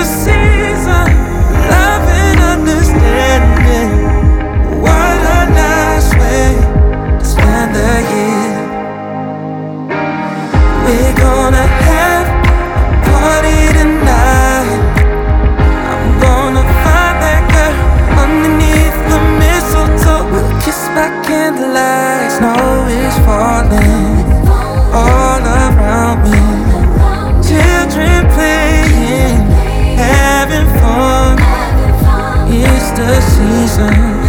the season, love and understanding. What a nice way to spend the year. We're gonna have a party tonight. I'm gonna find that girl underneath the mistletoe. We'll kiss by candlelight. Snow is falling all around me. Children playing, having fun. It's the season.